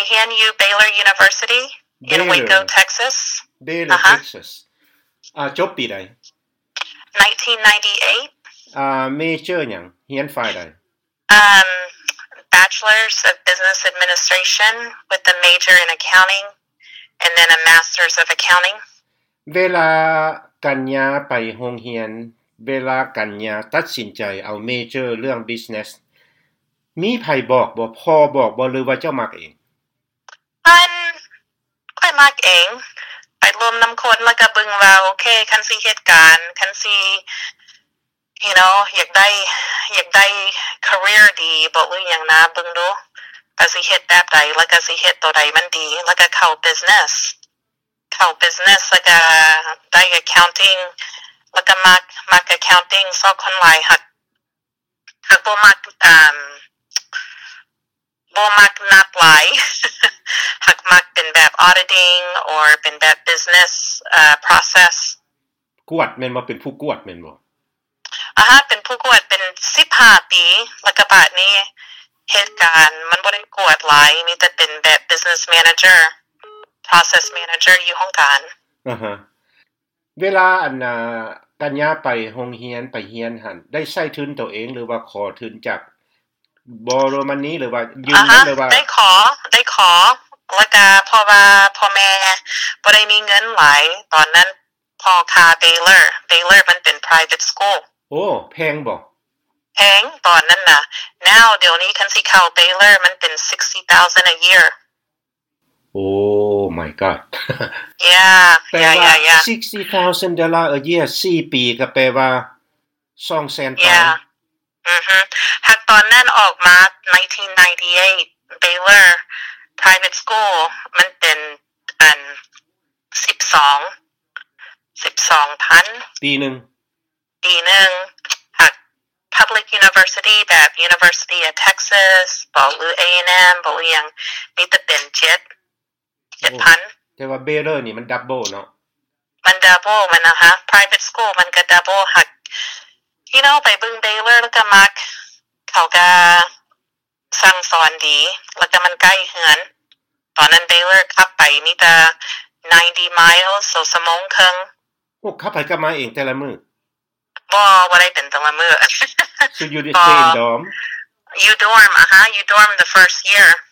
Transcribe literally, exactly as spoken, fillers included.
เรียนอยู่ Baylor University in Waco Texas Baylor Texas อ่าจบปีใด nineteen ninety-eight อ่าเมเจอร์หยังเรียนฝ่ายใด um Bachelor's of Business Administration with a major in accounting and then a Master's of Accounting เวลากัญญาไปโรงเรียนเวลากัญญาตัดสินใจเอาเมเจอร์เรื่อง business มีไผบอกบ่พ่อบอกบ่หรือว่าเจ้ามักเองมันค่อยมักเองไปรวมนําคนแล้วก็เบิ่งว่าโอเคคันสิเหตุการณ์คันสิ you know อยากได้อยากได้ career ดีบ่หรือหยังนะเบิ่งดูก็สิเฮ็ดแบบใดแล้วก็สิเฮ็ดตัวใดมันดีแล้วก็เข้า business เข้า business แล้วก็ได้ accounting แล้วก็มักมัก accounting ซอกคนหลายหักหักบ่มักอ่าบ่มักนับหลายหักมักเป็นแบบ auditing or เป็นแบบ business uh, process กวดแม่นบ่เป็นผู้กวดแม่นบ่อ่าฮะเป็นผู้กวดเป็นสิบห้าปีแล้วก็บัดนี้เหตุการณ์มันบ่ได้กวดหลายมีแต่เป็นแบบ business manager process manager อยู่ห้องการอ่าฮะเวลาอันน่ะกัญญาไปโรงเรียนไปเรียนหั่นได้ใช้ทุนตัวเองหรือว่าขอทุนจากborrow money หรือว่ายืมหรือว่าได้ขอได้ขอแล้วก็เพราะว่าพ่อแม่บ่ได้มีเงินหลายตอนนั้นพอค่า Baylor Baylor มันเป็น private school โอ้แพงบ่แพงตอนนั้นน่ะ now เดี๋ยวนี้คันสิเข้า Baylor มันเป็น sixty thousand a year Oh my god yeah yeah yeah yeah sixty thousand dollars a year สี่ปีก็แปลว่าสองแสนบาท yeah อือฮึหักตอนนั้นออกมาnineteen ninety-eight Baylor private school มันเป็นอันสิบสองสิบสองพันปีนึงปีนึงหัก public university แบบ University of Texas บ่หรือ เอ แอนด์ เอ็ม บ่อย่างมีแต่เป็นเจ็ด เจ็ดพันแต่ว่า Baylor นี่มัน double เนาะมัน double มันนะคะ private school มันก็ double หักyou know ไปเบิ่ง Baylor แล้วก็มักเขาก็สั่งสอนดีแล้วก็มันใกล้เฮือนตอนนั้น Baylor ขับไปมีแต่ninety miles so ชั่วโมงครึ่งโอ้ขับไปกลับมาเองแต่ละมื้อบ่บ่ได้เป็นแต่ละมื้อ So you stay in dorm You dorm อ่ะฮะ You dorm the first year